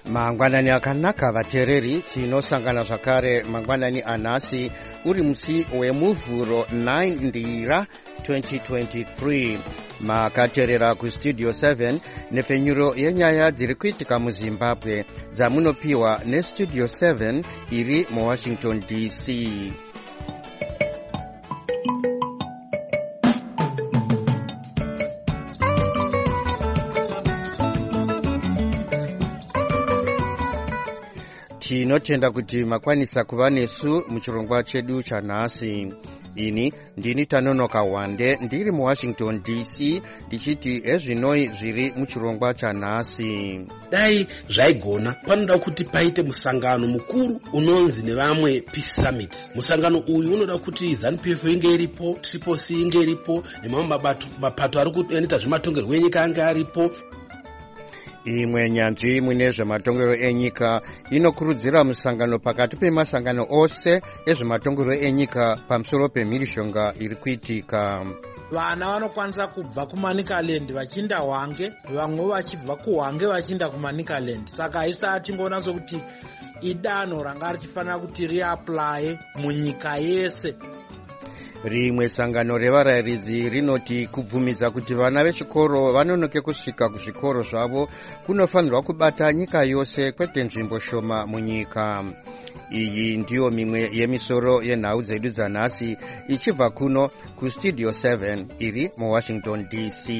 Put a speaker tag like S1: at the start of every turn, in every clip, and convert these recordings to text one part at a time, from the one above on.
S1: mangwanani akanaka vateereri, tinosangana zvakare mangwanani anhasi uri musi wemuvhuro 9 ndira 2023. makateerera kustudio 7 nepfenyuro yenyaya dziri kuitika muzimbabwe dzamunopiwa nestudio 7 iri muwashington dc. tinotenda kuti makwanisa kuva nesu muchirongwa chedu chanhasi. ini ndini Tanonoka Wande ndiri muwashington dc ndichiti ezvinoi zviri muchirongwa chanhasi.
S2: dai zvaigona panoda kuti paite musangano mukuru unonzi nevamwe Peace Summit. musangano uyu unoda kuti ZANU-PF inge iripo, Triple C inge iripo, nemamwe mapato ari kuita zvematongerwo enyika ange aripo.
S1: imwe nyanzvi mune zvematongero enyika inokurudzira musangano pakati pemasangano ose ezvematongero enyika pamusoro pemhirishonga iri kuitika.
S3: vana vanokwanisa kubva kuManicaland vachiinda Hwange, vamwe vachibva kuHwange vachiinda kuManicaland. saka haisati ngoona sokuti idanho ranga richifanira kuti riaplaye munyika yese.
S1: rimwe sangano revarayiridzi rinoti kubvumidza kuti vana vechikoro vanonoke kusvika kuzvikoro zvavo kunofanirwa kubata nyika yose kwete nzvimbo shoma munyika. iyi ndiyo mimwe yemisoro yenhau dzedu dzanhasi ichibva kuno kustudio 7 iri muwashington dc.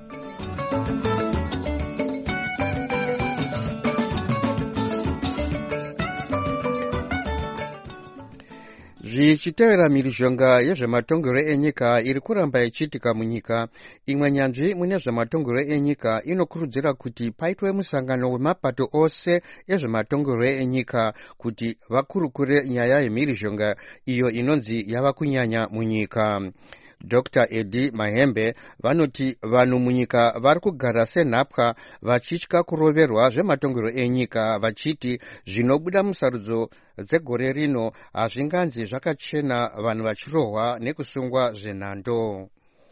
S1: zvichitevera mhirizhonga yezvematongero enyika iri kuramba ichiitika munyika, imwe nyanzvi mune zvematongero enyika inokurudzira kuti paitwe musangano wemapato ose ezvematongero enyika kuti vakurukure nyaya yemhirizhonga iyo inonzi yava kunyanya munyika. Dr. Eddie Mahembe vanoti vanhu munyika vari kugara senhapwa vachitya kuroverwa zvematongero enyika vachiti zvinobuda musarudzo dzegore rino hazvinganzi zvakachena, vanhu vachirohwa nekusungwa zvenhando.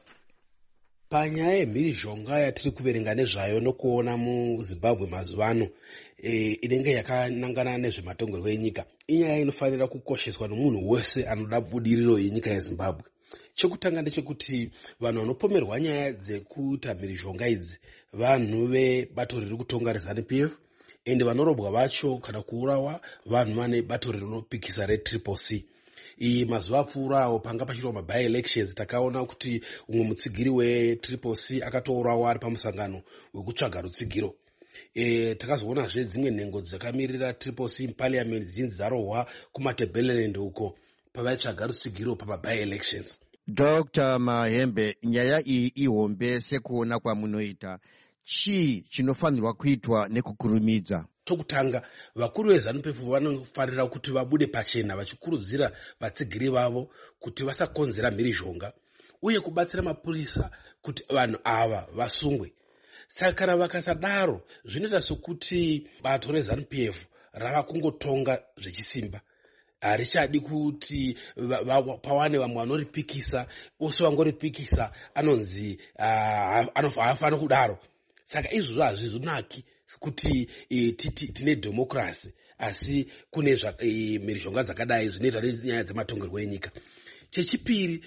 S2: panyaya yemhirizhonga yatiri kuverenga nezvayo nokuona muzimbabwe mazuva ano inenge yakanangana nezvematongero enyika, inyaya inofanira kukosheswa nomunhu wese anoda budiriro yenyika yezimbabwe. chekutanga ndechekuti vanhu vanopomerwa nyaya dzekuita mhirizhonga idzi vanhu vebato riri kutonga reZANU-PF, ende vanorobwa vacho kana kuurawa vanhu vane bato rinopikisa reTriple C. iyi mazuva apfuurawo panga pachiitwa maby elections takaona kuti umwe mutsigiri weTriple C akatourawa ari pamusangano wekutsvaga rutsigiro. takazoonazve dzimwe nhengo dzakamirira Triple C muparliament dzinzi dzarohwa kumaTebeleland uko pavaitsvaga rutsigiro pamaby elections.
S1: Dr. Mahembe, nyaya iyi ihombe sekuona kwamunoita. chii chinofanirwa kuitwa nekukurumidza?
S2: tokutanga vakuru veZANU-PF vanofanira kuti vabude pachena vachikurudzira vatsigiri vavo kuti vasakonzera mhirizhonga uye kubatsira mapurisa kuti vanhu ava vasungwe. saka kana vakasadaro zvinoita sokuti bato reZANU-PF rava kungotonga zvechisimba, harichadi kuti pawane vamwe vanoripikisa, ose vangoripikisa anonzi haafanira kudaro. saka izvozvo hazvizonaki kuti tine dhemokirasi asi kune mhirizhonga dzakadai zvinoita nenyaya dzematongerwo enyika. chechipiri,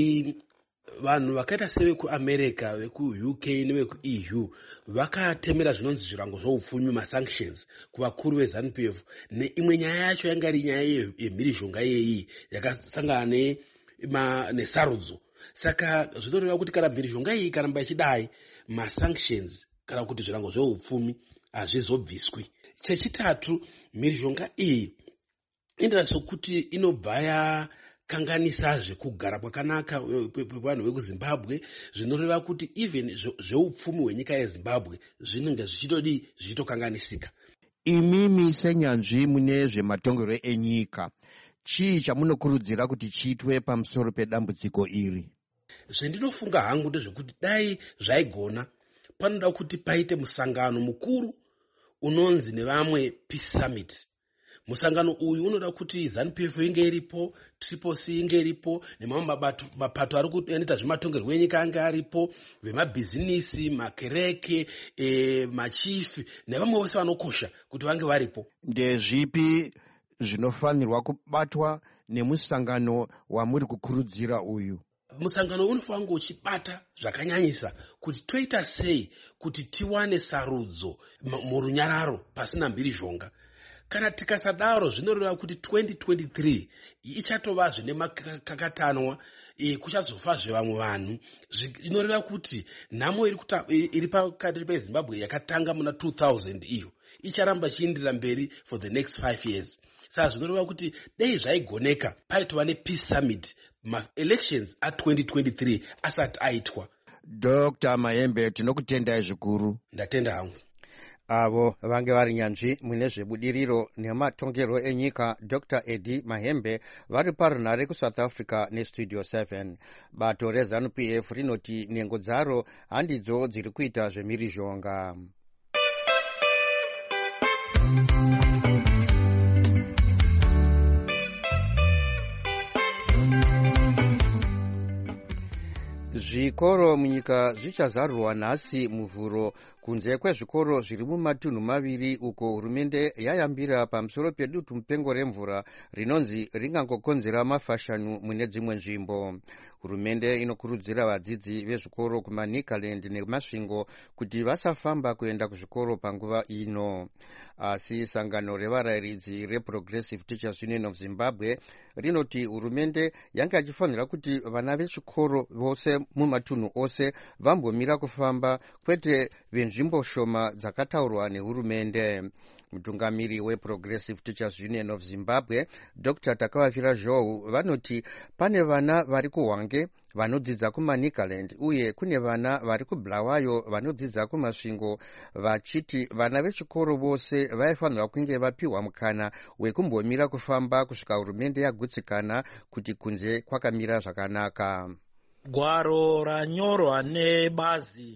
S2: vanhu vakaita sevekuamerica, vekuuk nevekuEU vakatemera zvinonzi zvirango zvoupfumi masanctions kuvakuru veZANU-PF neimwe nyaya yacho yanga iri nyaya yemhirizhonga yeyi yakasangana nesarudzo. saka zvinoreva kuti kana mhirizhonga iyi ikaramba ichidai masanctions kana kuti zvirango zveupfumi hazvizobviswi. chechitatu, mhirizhonga iyi inoita sokuti inobva yakanganisazve kugara kwakanaka kwevanhu vekuzimbabwe, zvinoreva kuti even zveupfumi hwenyika yezimbabwe zvinenge zvichitokanganisika.
S1: imimi senyanzvi mune zvematongero enyika, chii chamunokurudzira kuti chiitwe pamusoro pedambudziko iri?
S2: zvendinofunga hangu ndezvekuti dai zvaigona panoda kuti paite musangano mukuru unonzi nevamwe Peace Summit. musangano uyu unoda kuti ZANU-PF inge iripo, Triple C inge iripo, nemamwe mapato ari kuita zvematongerwo enyika ange aripo, vemabhizinisi, makereke, machifi nevamwe vose vanokosha kuti vange varipo.
S1: Ndezvipi zvinofanirwa kubatwa nemusangano wamuri kukurudzira uyu?
S2: Musangano unofanira kunge uchibata zvakanyanyisa kuti toita sei kuti tiwane sarudzo murunyararo pasina mhirizhonga. Kana tikasadaro zvinoreva kuti 2023 ichatovazve nemakakatanwa, kuchazofazve vamwe vanhu. Inoreva kuti nhamo iri pakati peZimbabwe yakatanga muna 2000 iyo icharamba chiindira mberi for the next 5 years. Saka zvinoreva kuti dei zvaigoneka paitova nepeace summit ma-elections a2023 asati aitwa.
S1: Dr. Mahembe, tinokutendai zvikuru.
S2: Ndatenda hangu.
S1: Avo vange vari nyanzvi mune zvebudiriro nematongerwo enyika Dr. Eddie Mahembe vari parunhare kuSouth Africa neStudio 7. Bato reZANU-PF rinoti nhengo dzaro handidzo dziri kuita zvemhirizhonga. Zvikoro munyika zvichazarurwa nhasi muvhuro kunze kwezvikoro zviri mumatunhu maviri uko hurumende yayambira pamusoro pedutu mupengo remvura rinonzi ringangokonzera mafashanu mune dzimwe nzvimbo. Hurumende inokurudzira vadzidzi vezvikoro kumaNicaland nemasvingo kuti vasafamba kuenda kuzvikoro panguva ino. Asi sangano revarayiridzi reProgressive Teachers Union of Zimbabwe rinoti hurumende yange achifanira kuti vana vechikoro vose mumatunhu ose vambomira kufamba, kwete venzvimbo shoma dzakataurwa nehurumende. Mutungamiri weProgressive Teachers Union of Zimbabwe Dr. Takavafira Zhou vanoti pane vana vari kuHwange vanodzidza kumaNicaland uye kune vana vari kuBulawayo vanodzidza kumasvingo, vachiti vana vechikoro vose vaifanirwa kunge vapiwa mukana wekumbomira kufamba kusvika hurumende yagutsikana kuti kunze kwakamira zvakanaka.
S3: Gwaro ranyorwa nebazi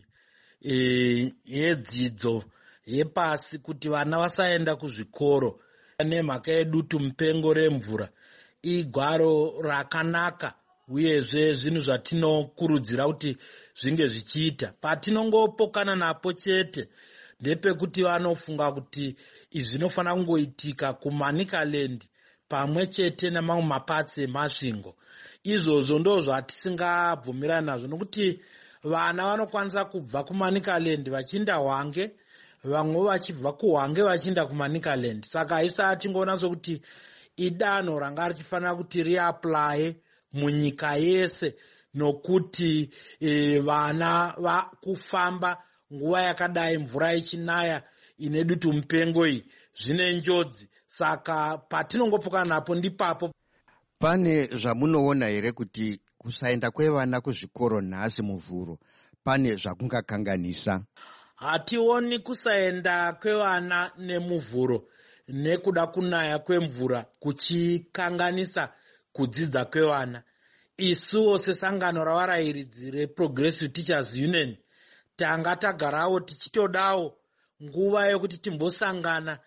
S3: yedzidzo yepasi kuti vana vasaenda kuzvikoro nemhaka yedutu mupengo remvura igwaro rakanaka, uyezve zvinhu zvatinokurudzira kuti zvinge zvichiita. Patinongopokana napo chete ndepekuti vanofunga kuti izvi zvinofanira kungoitika kumaNicaland pamwe chete nemamwe mapatsi emasvingo. Izvozvo ndo zvatisingabvumirani nazvo, nokuti vana vanokwanisa kubva kumaNicaland vachiinda Hwange, vamwe vachibva kuHwange vachiinda kumaNicaland. Saka haisati ngoona sokuti idanho ranga richifanira kuti riaplaye munyika yese, nokuti vana vakufamba nguva yakadai mvura ichinaya ine dutu mupengo iyi zvine njodzi. Saka patinongopokana napo ndipapo.
S1: Pane zvamunoona here kuti kusaenda kwevana kuzvikoro nhasi muvhuro pane zvakungakanganisa?
S3: Hationi kusaenda kwevana nemuvhuro nekuda kunaya kwemvura kuchikanganisa kudzidza kwevana. Isuwo sesangano ravarayiridzi reProgressive Teachers Union tanga tagarawo tichitodawo nguva yokuti timbosangana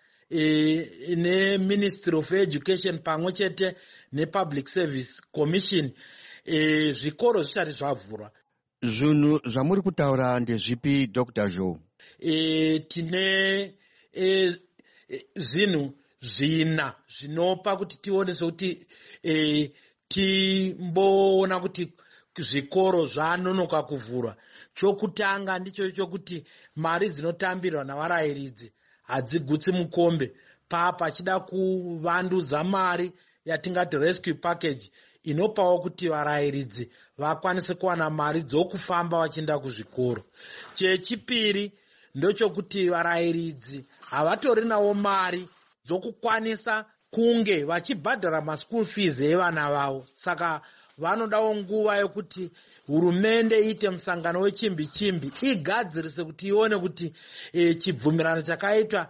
S3: neMinistry of Education pamwe chete nePublic Service Commission zvikoro zvisati zvavhurwa.
S1: Zvinhu zvamuri kutaura ndezvipi Dr. Zhou?
S3: Tine zvinhu zvina zvinopa kuti tione sokuti timboona kuti zvikoro zvanonoka kuvhurwa. Chokutanga ndicho chokuti mari dzinotambirwa navarayiridzi hadzigutsi mukombe. Pachida kuvandudza mari yatingati rescue package inopawo kuti varayiridzi vakwanise kuwana mari dzokufamba vachienda kuzvikoro. Chechipiri ndochokuti varayiridzi havatorinawo mari dzokukwanisa kunge vachibhadhara maschool fees evana vavo. Saka vanodawo nguva yokuti hurumende iite musangano wechimbi-chimbi igadzirise kuti ione kuti chibvumirano chakaitwa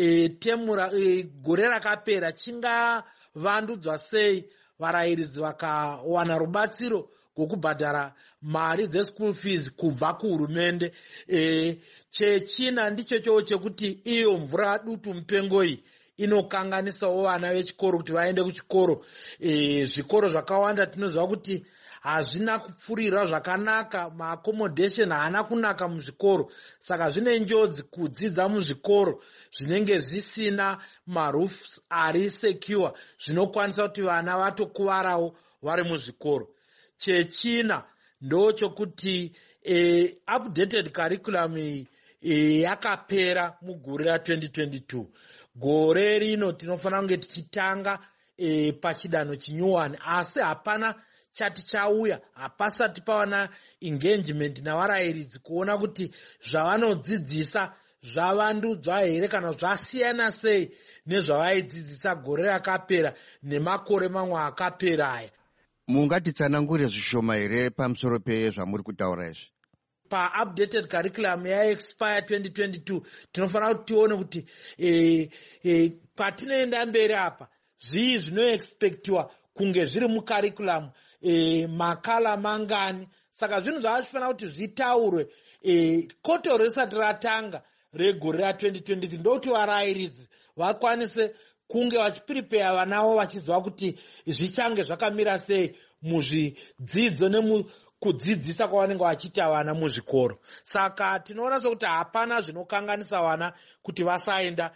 S3: gore rakapera chingavandudzwa sei, varayiridzi vakawana rubatsiro rwokubhadhara mari dzeschool fees kubva kuhurumende. Chechina ndicho chekuti iyo mvura dutu mupengo iyi inokanganisawo vana vechikoro kuti vaende kuchikoro. Zvikoro zvakawanda tinoziva kuti hazvina kupfurirwa zvakanaka, maaccommodation haana kunaka muzvikoro, saka zvine njodzi kudzidza muzvikoro zvinenge zvisina maroofs ari secure, zvinokwanisa kuti vana vatokuvarawo vari muzvikoro. Chechina ndochokuti updated curriculum yakapera mugore ra2022. Gore rino tinofanira kunge tichitanga pachidanho chinyuwani, asi hapana chati chauya, hapasati pawana engagement navarayiridzi kuona kuti zvavanodzidzisa zvavandudzwa here kana zvasiyana sei nezvavaidzidzisa gore rakapera nemakore mamwe akapera aya.
S1: Mungatitsanangure zvishoma here pamusoro pezvamuri kutaura izvi?
S3: Pa-updated curriculum yaexpire 2022 tinofanira kuti tione kuti patinoenda mberi apa zvii zvinoexpectiwa kunge zviri mucurriculum, makala mangani. Saka zvinhu zvavachifanira kuti zvitaurwe kotoro risati ratanga regore ra2023, ndokuti varayiridzi vakwanise kunge vachiprepare vanavo vachiziva kuti zvichange zvakamira sei muzvidzidzo nemukudzidzisa kwavanenge vachiita vana muzvikoro. Saka tinoona sokuti hapana zvinokanganisa vana kuti vasaenda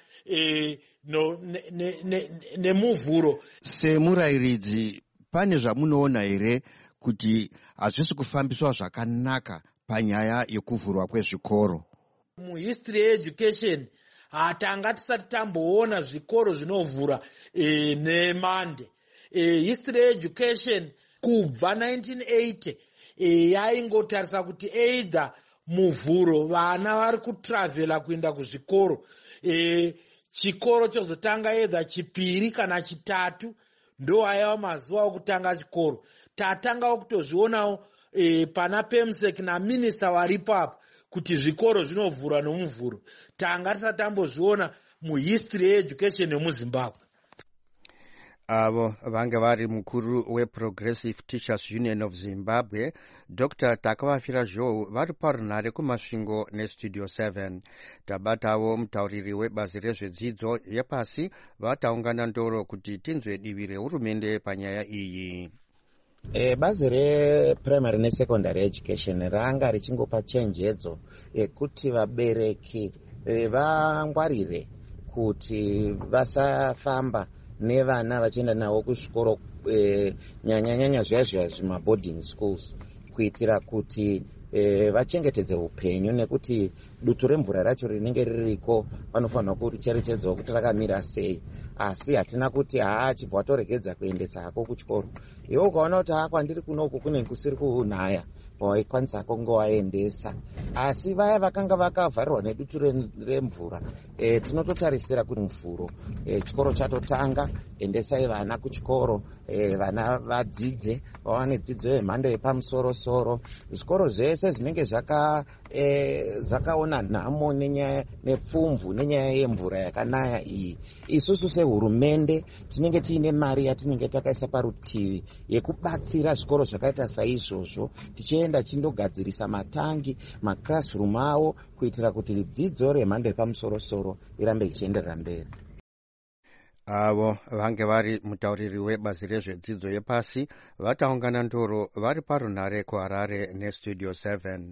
S3: nemuvhuro.
S1: Semurayiridzi, pane zvamunoona here kuti hazvisi kufambiswa zvakanaka panyaya yekuvhurwa kwezvikoro?
S3: Muhistory yeeducation hatanga tisati tamboona zvikoro zvinovhura nemande. History yeeducation kubva 1980 yaingotarisa kuti either muvhuro vana vari kutravhela kuenda kuzvikoro, chikoro chozotanga either chipiri kana chitatu, ndo aiva mazuva okutanga chikoro. Tatangawo kutozvionawo pana PEMSEC naminista varipo apa kuti zvikoro zvinovhurwa nomuvhuro. Tanga tisati tambozviona muhistory yeeducation yemuZimbabwe.
S1: Avo vange vari mukuru weProgressive Teachers Union of Zimbabwe, Dr. Takavafira Joe, vari parunhare kumasvingo neStudio 7. Tabatavo mutauriri webazi rezvedzidzo yepasi vataungana ndoro kuti tinzwe divi rehurumende panyaya iyi.
S4: Bazi reprimary nesecondary education ranga richingopa chenjedzo kuti vabereki vangwarire kuti vasafamba nevana vachienda navo kuzvikoro, nyanya zviya zvimaboarding schools, kuitira kuti vachengetedze upenyu, nekuti dutu remvura racho rinenge ririko vanofanira kuricherechedzawo kuti rakamira sei. Asi hatina kuti chibva watoregedza kuendesa hako kuchikoro, iwe ukaona kuti kwandiri kunoku kune kusiri kunaya, waikwanisa kunge waendesa. Asi vaya vakanga vakavharirwa nedutu remvura, tinototarisira kuti muvhuro chikoro chatotanga, endesai vana kuchikoro, vana vadzidze, vawane dzidzo yemhando yepamusoro-soro. Zvikoro zvese zvinenge zvakaona nhamo nenyaya nepfumvu nenyaya yemvura yakanaya iyi, isusu sehurumende tinenge tiine mari yatinenge takaisa parutivi yekubatsira zvikoro zvakaita saizvozvo, tichienda chindogadzirisa matangi, maclassroom avo, kuitira kuti dzidzo remhando yepamusoro-soro irambe ichienderera mberi.
S1: Avo vange vari mutauriri webazi rezvedzidzo yepasi vataungana ndoro vari parunhare kuHarare neStudio 7.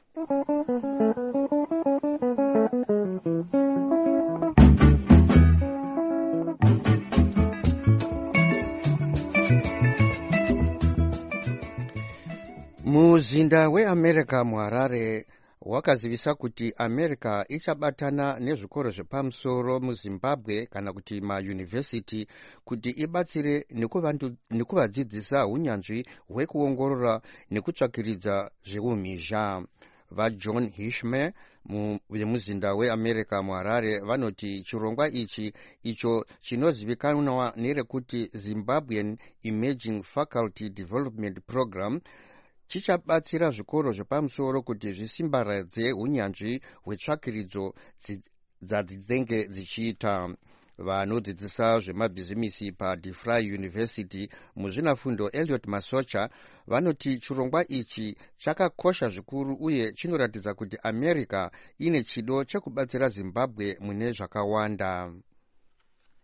S1: Muzinda weAmerica muHarare wakazivisa kuti America ichabatana nezvikoro zvepamusoro muZimbabwe kana kuti mayunivhesiti kuti ibatsire nekuvadzidzisa unyanzvi hwekuongorora nekutsvakiridza zveumhizha. VaJohn Hishme vemuzinda weAmerica muHarare vanoti chirongwa ichi icho chinozivikanwa nerekuti Zimbabwean Emerging Faculty Development Program chichabatsira zvikoro zvepamusoro kuti zvisimbaradze unyanzvi hwetsvakiridzo dzadzinenge dzichiita. Vanodzidzisa zvemabhizimisi paDeFry University muzvinafundo Elliot Masocha vanoti chirongwa ichi chakakosha zvikuru uye chinoratidza kuti America ine chido chekubatsira Zimbabwe mune zvakawanda.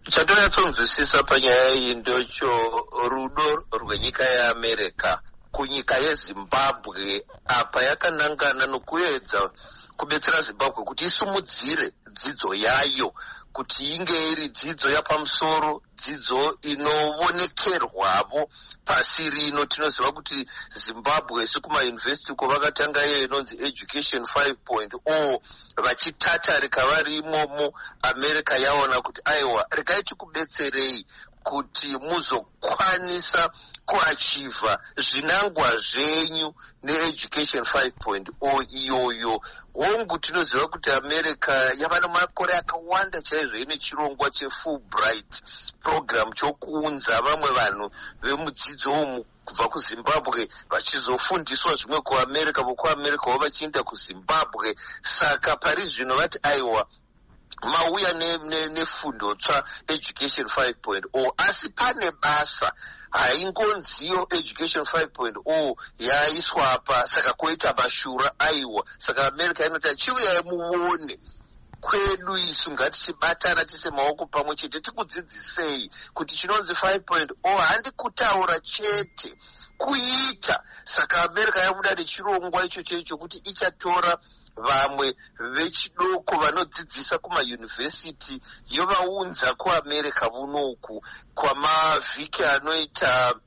S5: Chatonyatsonzwisisa panyaya iyi ndocho rudo rwenyika yeAmerica kunyika yeZimbabwe apa yakanangana nokuedza kubetsera Zimbabwe kuti isumudzire dzidzo yayo kuti inge iri dzidzo yapamusoro, dzidzo inovonekerwavo pasi rino. Tinoziva kuti Zimbabwe sekumayunivhesiti uko vakatanga iyo inonzi Education 5.0 vachitatarika vari imomo. America yaona kuti aiwa regai tikubetserei kuti muzokwanisa kuachiva zvinangwa zvenyu neEducation 5.0 iyoyo. Hongu tinoziva kuti America yava nemakore akawanda chaizvo ine chirongwa cheFulbright program chokuunza vamwe vanhu vemudzidzo umu kubva kuZimbabwe vachizofundiswa zvimwe kuAmerica, vokuAmerica vachienda kuZimbabwe. Saka pari zvino vati aiwa mauya nefundo tsva Education 5.0 asi pane basa haingonziyo Education 5.0 yaiswa apa, saka koita mashura aiwa. Saka America inoti chiuyai muone kwedu isu ngatichibatana tise maoko pamwe chete tikudzidzisei kuti chinonzi 5.0 handikutaura chete kuita. Saka America yabuda nechirongwa icho kuti ichatora vamwe vechidoko vanodzidzisa kumayunivhesiti yovaunza kuAmerica vunoku kwamavhiki anoita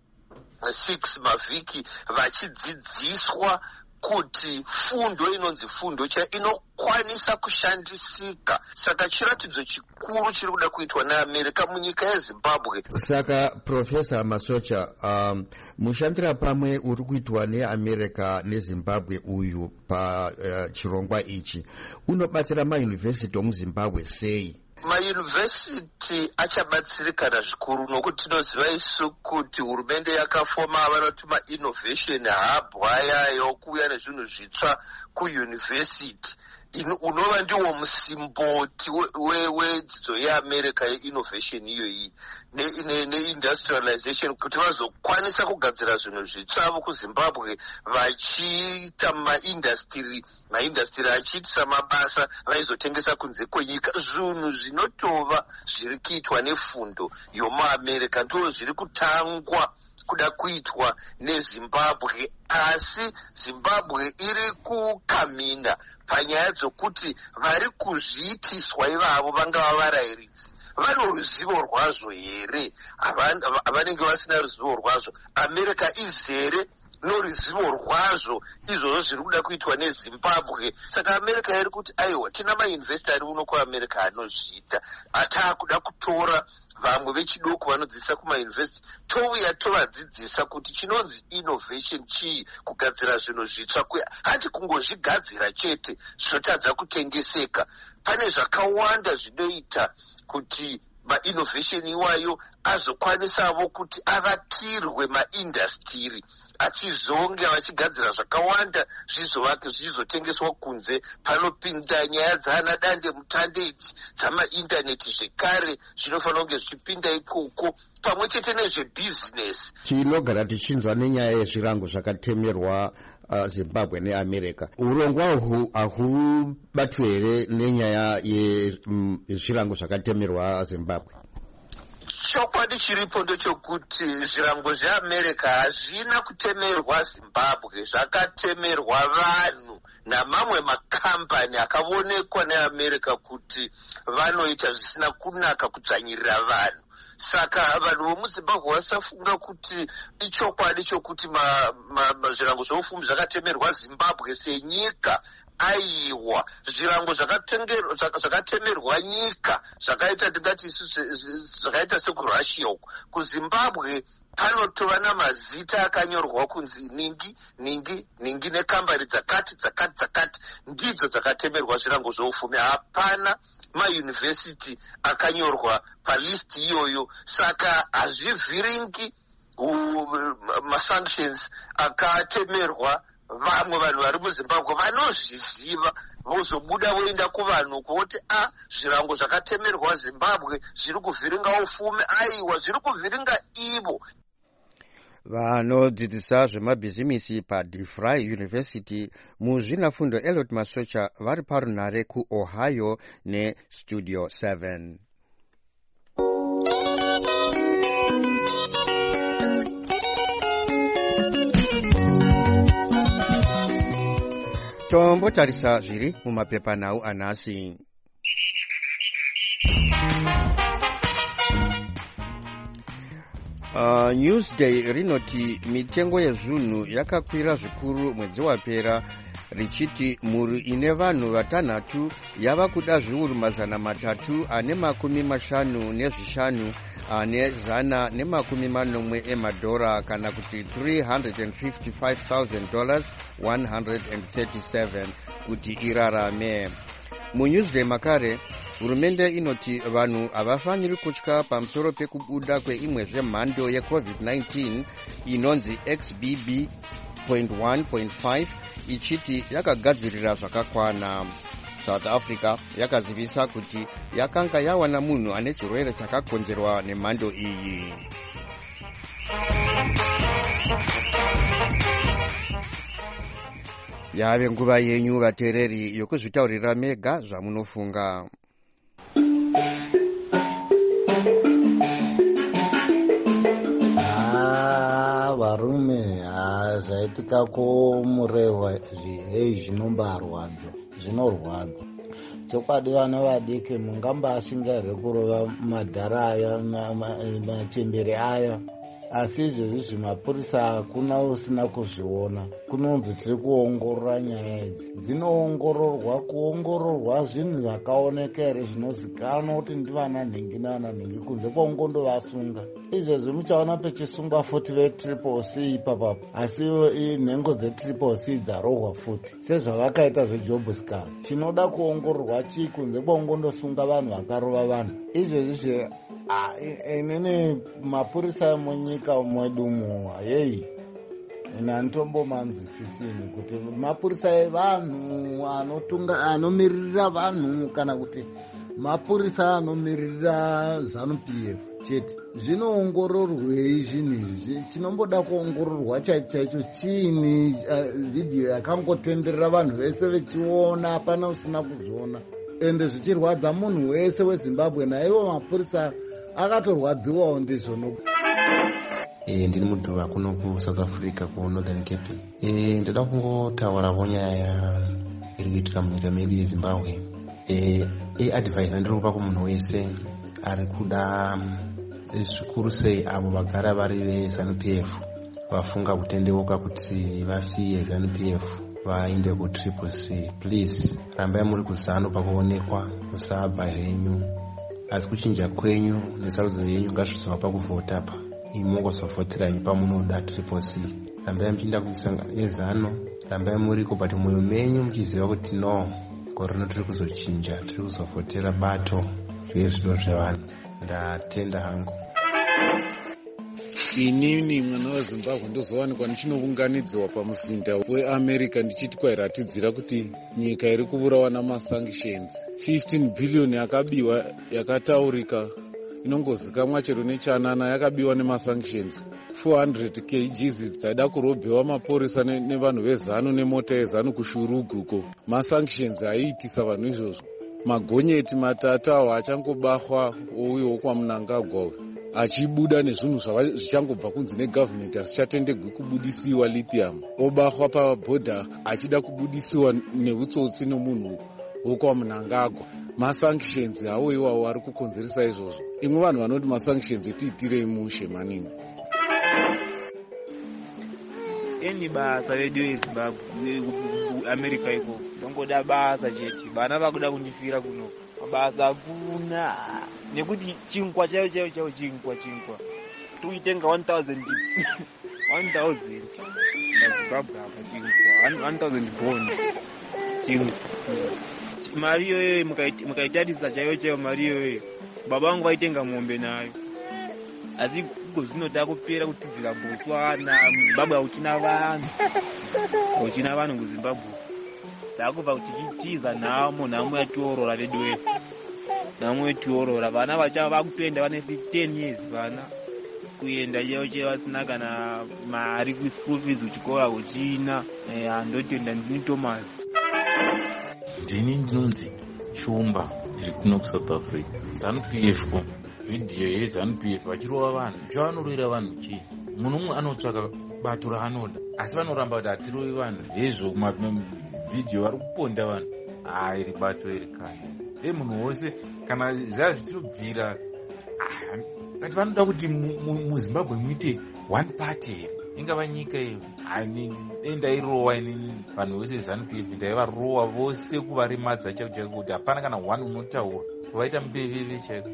S5: 6 mavhiki vachidzidziswa kuti fundo inonzi fundo inokwanisa kushandisika. Saka chiratidzo chikuru chiri kuda kuitwa neAmerica munyika yeZimbabwe.
S1: Saka Profesa Masocha, mushandira pamwe uri kuitwa neAmerica neZimbabwe uyu pa chirongwa ichi unobatsira mayunivhesiti omuZimbabwe sei?
S5: Mayunivhesiti achabatsirikana zvikuru nokuti tinoziva isu kuti hurumende yakafoma vanoti maInnovation Hub aya yokuuya nezvinhu zvitsva kuyunivhesiti. Unova ndiwo musimboti wedzidzo yeAmerica yeInnovation iyoyi neindustrialization kuti vazokwanisa kugadzira zvinhu zvitsvavo kuZimbabwe vachiita maindastry achiitisa mabasa vaizotengesa kunze kwenyika. Zvinhu zvinotova zviri kuitwa nefundo yomuAmerica ndo zviri kutangwa kuda kuitwa neZimbabwe, asi Zimbabwe iri kukamina panyaya dzokuti vari kuzviitiswa ivavo vangava varayiridzi vane ruzivo rwazvo here? Vanenge vasina ruzivo rwazvo. America izere noruzivo rwazvo izvozvo zviri kuda kuitwa neZimbabwe. Saka America iri kuti aiwa tina mayunivhesiti ari uno kuAmerica anozviita, ataakuda kutora vamwe vechidoko vanodzidzisa kumayunivhesiti touya tovadzidzisa kuti chinonzi innovation chii, kugadzira zvinhu zvitsva kuya hati kungozvigadzira chete zvinotadza kutengeseka. Pane zvakawanda zvinoita kuti mainnovation iwayo azokwanisavo kuti avakirwe maindastiri achizonge vachigadzira zvakawanda zvizovake zvichizotengeswa kunze. Panopinda nyaya dzana dande mutande idzi dzamaindaneti zvekare zvinofanira kunge zvichipinda ikoko pamwe chete nezvebhizinesi.
S1: Tinogara tichinzwa nenyaya yezvirango zvakatemerwa Zimbabwe neAmerica. Urongwa uhu hahubatwi here nenyaya yezvirango zvakatemerwa Zimbabwe?
S5: Chokwadi chiripo ndechokuti zvirango zveAmerica hazvina kutemerwa Zimbabwe, zvakatemerwa vanhu namamwe makambani akaonekwa neAmerica kuti vanoita zvisina kunaka kudzvanyirira vanhu. Saka vanhu vomuZimbabwe vasafunga kuti ichokwadi chokuti zvirango zveupfumi zvakatemerwa Zimbabwe senyika. Aiwa, zvirango zvakatemerwa nyika zvakaita tingati zvakaita sekurussia uko. KuZimbabwe panotova namazita akanyorwa kunzi ningi nekambani dzakati ndidzo dzakatemerwa zvirango zveupfumi. Hapana mayunivhesiti akanyorwa palisti iyoyo. Saka hazvivhiringi masanctions akatemerwa vamwe vanhu vari muZimbabwe vanozviziva vozobuda voenda kuvanhu kuti zvirango zvakatemerwa Zimbabwe zviri kuvhiringa upfumi. Aiwa, zviri kuvhiringa ivo.
S1: Vanodzidzisa zvemabhizimisi paDeFry University muzvinafundo Elliot Masocha vari parunhare kuOhio neStudio 7. tombotarisa zviri mumapepanhau anhasi. Newsday rinoti mitengo yezvinhu yakakwira zvikuru mwedzi wapera, richiti mhuri ine vanhu vatanhatu yava kuda zviuru 355 ane $140 kana kuti $355,000 137 kuti irarame. MuNewsday makare hurumende inoti vanhu havafaniri kutya pamusoro pekubuda kweimwezve mhando yeCovid-19 inonzi XBB.1.5 ichiti yakagadzirira zvakakwana. South Africa yakazivisa kuti yakanga yawana munhu ane chirwere chakakonzerwa nemhando iyi. Yave nguva yenyu vateereri yokuzvitaurira mega zvamunofunga.
S6: Varume zvaitika kumurehwa zvinombarwadza, zvinorwadza. Chokwadi vana vadiki mungambashingaire kurova madhara aya machembere aya, asi izvezvi zvimapurisa hakuna usina kuzviona. Kunonzi tiri kuongorora nyaya idzi, dzinoongororwa kuongororwa zvinhu zvakaoneka here zvinozikanwa kuti ndivana nhingi navana nhingi kunze kwaungondovasunga. Izvezvi muchaona pechisungwa futi veCCC ipapa, asi nhengo dzeCCC dzarohwa futi sezvavakaita zveJobscar. Chinoda kuongororwa chii kunze kwaungondosunga vanhu vakarova vanhu. Izvezvi inini mapurisa munyika mwedumo yei nantombomanzwisisini kuti mapurisa evanhu anomirira vanhu kana kuti mapurisa anomirira ZANU-PF chete. Zvinoongororwei zvinhu izvi? Chinomboda kuongororwa chaicho chiini. Vhidhiyo yakangotenderera vanhu vese vechiona, hapana usina kuzviona, ende zvichirwadza munhu wese weZimbabwe. Naivo mapurisa akatorwadziwawo ndizvo.
S7: Ndiri mudhuva kuno kuSouth Africa kuNorthern Cape. Ndoda kungotaurawo nyaya iri kuitika munyika medu yeZimbabwe. Advice andinopa kumunhu wese ari kuda zvikuru sei avo vagara vari veZANU-PF vafunga kutendeuka kuti vasiye ZANU-PF vainde kuCCC. Please rambai muri kuZANU pakuonekwa, musabva henyu, asi kuchinja kwenyu nesarudzo yenyu ngazvizova pakuvhota apa. Imongosovhotera henyu pamunoda CCC. Rambai muchiinda kumisangano yeZANU, rambai muriko but mwoyo menyu muchiziva kuti no, gore rino tiri kuzochinja, tiri kuzovhotera bato zvezvido zvevanhu. Ndatenda hangu.
S8: Inini mwana weZimbabwe ndozowanikwa ndichinounganidzwa pamuzinda weAmerica ndichiti kwairatidzira kuti nyika iri kuvurawa namasanctions. 15 billion yakabiwa, yakataurika, inongozikamwa chero nechanana, yakabiwa nemasanctions. 400 kgs dzaida kurobhewa mapurisa nevanhu veZANU nemota yeZANU kuShurugu uko. Masanctions aiitisa vanhu izvozvo. Magonyeti matatu awo achangobahwa ouyo kwaMnangagwa achibuda nezvinhu zvichangobva kunzi negovernment hazvichatendegwi kubudisiwa lithium. Obahwa pabhodha achida kubudisiwa neutsotsi nomunhu wokwaMnangagwa. Masanctions hawo iwawo ari kukonzeresa izvozvo. Imwe vanhu vanoti masanctions tiitirei mushe manini.
S9: Eni basa redu yeZimbabwe America iko ndongoda basa chete. Bana vakuda kundifira kuno mabasa hakuna, nekuti chinkwa chaicho chinkwa tuitenga 1000 Zimbabwe apa chinkwa 1000 bond chinkwa. Mari iyoyo mukaitadisa chaiyo mari iyoyo baba vangu vaitenga mombe nayo, asi zvinoda kupera kutidzira Botswana. muZimbabwe hauchina vanhu muZimbabwe. Takubva kuti tichiza nhamo yatiorora vedu wedu, nhamo yatiorora. Vana vachava vakutoenda vane 10 years vana kuenda chaicho vasina kana mari kuschool fees kuchikora uchina. Handotenda. ndini Thomas.
S10: Ndini ndinonzi Shumba, ndiri kuno kuSouth Africa. ZANU-PF ko vhidhiyo yeZANU-PF vachirova vanhu, zvavanorwira vanhu chii? Munhu umwe anotsvaka bato raanoda, asi vanoramba kuti hatirovi vanhu. Hezvo vhidhiyo vari kuponda vanhu iri bato iri kaya munhu wose kana zvaa zvitirobvira kati vanoda kuti muzimbabwe muite one party here ingava nyika iyo ndairowa inini vanhu vose ZANU-PF ndaivarowa vose kuvarimadza chaiko chaiko kuti hapana kana one unotaura kuvaita mupeveve chaiko.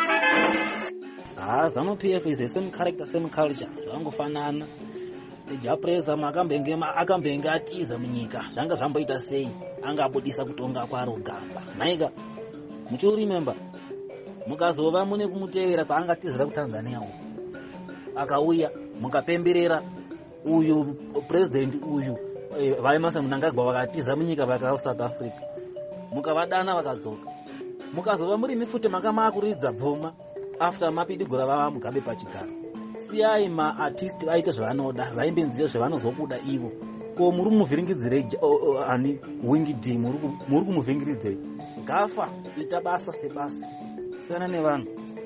S11: ZANU-PF is a same character same culture zvangofanana. Japreza akambenge atiza munyika zvanga zvamboita sei angabudisa kutonga kwaro gamba naika muchirimember mukazova mune kumutevera kwaangatizira kuTanzania uko akauya mukapemberera uyu president uyu vaimasa Mnangagwa vakatiza munyika vaka South Africa mukavadana vakadzoka mukazova muri mifute makamakuridza bvuma after mapidigura vava mugabe pachigaro siyai maartist vaite zvavanoda vaimbe nziyo zvavanozokuda ivo ko muri kumuvhiringidzire ani wingi d muri kumuvhingiridzei gafa ita basa sebasa siyana nevanhu.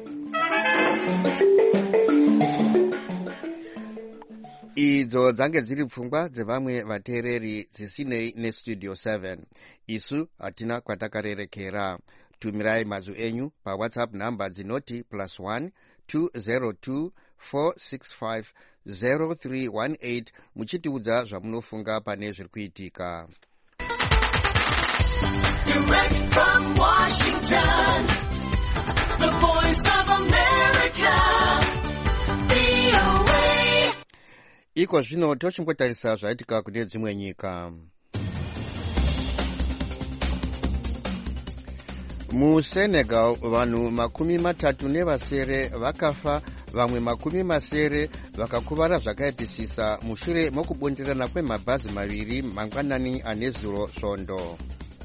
S1: Idzo dzange dziri pfungwa dzevamwe vateereri dzisinei nestudio 7 isu hatina kwatakarerekera. Tumirai mazwi enyu paWhatsApp namba dzinoti +1 202 465 0318 muchitiudza zvamunofunga pane zviri kuitika.
S12: Direct from Washington, the voice of America, VOA.
S1: Iko zvino tochimbotarisa zvaitika kune dzimwe nyika. MuSenegal vanhu 37 vakafa, vamwe 70 vakakuvara zvakaipisisa mushure mokubonderana kwemabhazi maviri mangwanani ane zuro svondo.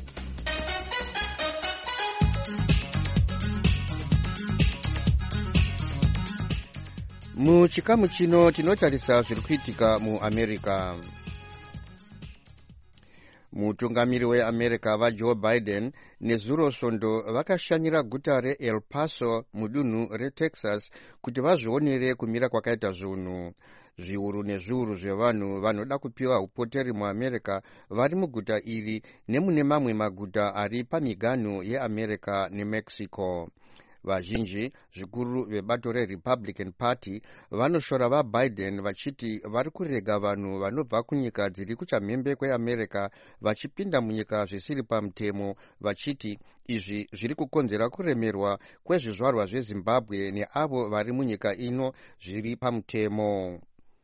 S1: Muchikamu chino tinotarisa zviri kuitika muAmerica. Mutungamiri weAmerica vaJoe Biden nezuro svondo vakashanyira guta reEl Paso mudunhu reTexas kuti vazvionere kumira kwakaita zvinhu. Zviuru nezviuru zvevanhu vanoda kupiwa upoteri muAmerica vari muguta iri nemune mamwe maguta ari pamiganhu yeAmerica neMexico. Vazhinji zvikuru vebato reRepublican Party vanoshora vaBiden vachiti vari kurega vanhu vanobva kunyika dziri kuchamhembe kweAmerica vachipinda munyika zvisiri pamutemo, vachiti izvi zviri kukonzera kuremerwa kwezvizvarwa zveZimbabwe neavo vari munyika ino zviri pamutemo.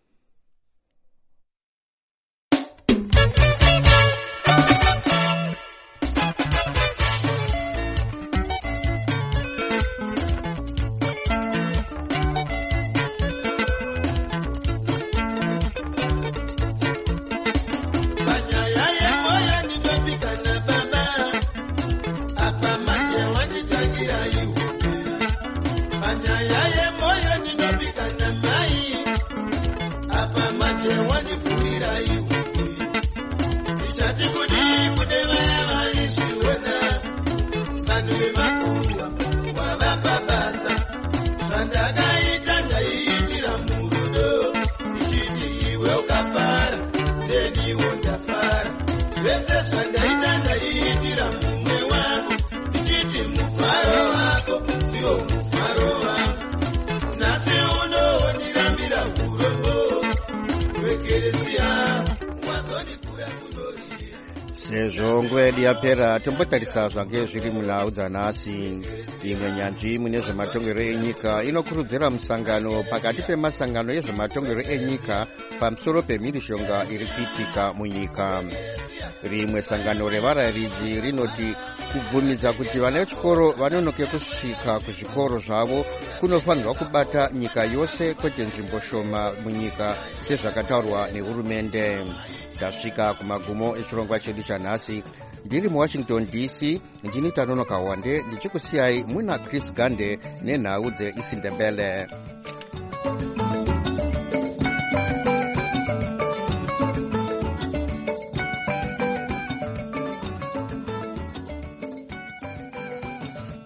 S1: Sezvo nguva yedu yapera tombotarisa zvange zviri munhau dzanhasi. Imwe nyanzvi mune zvematongero enyika inokurudzira musangano pakati pemasangano ezvematongero enyika pamusoro pemhirishonga iri kuitika munyika. Rimwe sangano revarayiridzi rinoti kubvumidza kuti vana vechikoro vanonoke kusvika kuzvikoro zvavo kunofanirwa kubata nyika yose kwete nzvimbo shoma munyika sezvakataurwa nehurumende. Tasvika kumagumo echirongwa chedu chanhasi. Ndiri muWashington DC, ndini Tanonoka Wande ndichikusiyai muna Chris Gande nenhau dzeIsindebele.